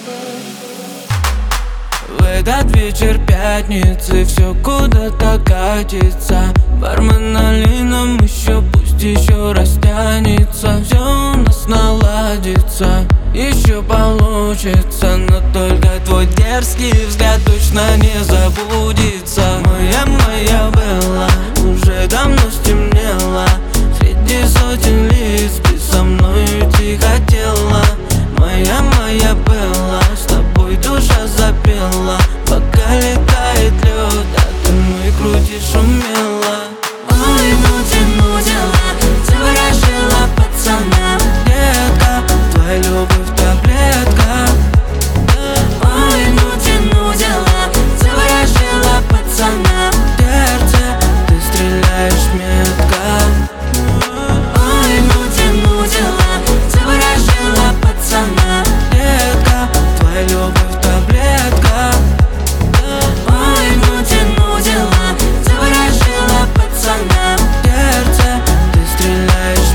В этот вечер пятницы все куда-то катится. Бармен налей нам еще, пусть еще растянется. Все у нас наладится, еще получится. Но только твой дерзкий взгляд точно не забудется. Моя была, уже давно стемнело. Среди сотен лиц ты со мной уйти хотела. Моя была, с тобой душа запела. Пока летает лед, а ты мной крутишь умело. Ой, ну дела, заворожила пацана. Детка, твоя любовь таблетка. Ой, ну дела, заворожила пацана. Сердце, ты стреляешь метко. Ой, ну дела, заворожила пацана. Детка, твоя любовь таблетка. Ой, ну дела, заворожила пацана. Сердце, ты стреляешь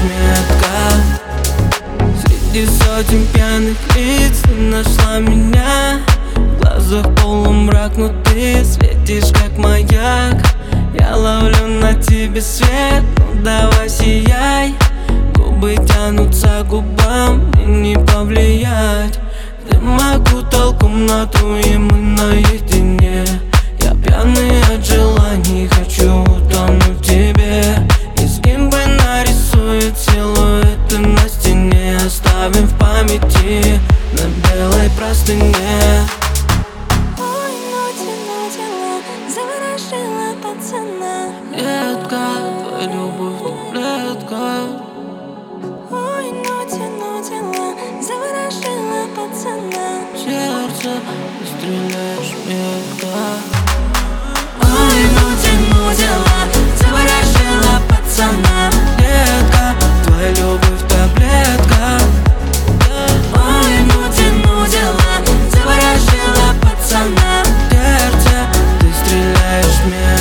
метко. Среди сотен пьяных лиц ты нашла меня. В глазах полумрак, но ты светишь как маяк. Я ловлю на тебе свет, ну давай сияй. Губы тянутся к губам, мне не повлиять. Дым окутал комнату, и мы наедине. Я пьяный от желаний, хочу утонуть в тебе. И с кем бы нарисует силуэты на стене. Оставим в памяти на белой простыне. Ой, ну дела, заворожила пацана. Детка, твоя любовь таблетка. Ой, ну дела, заворожила пацана. Сердце, ты стреляешь метко. Ой, ну дела, заворожила пацана. Детка, твоя любовь таблетка. Ой, ну дела, заворожила пацана. Сердце, ты стреляешь метко.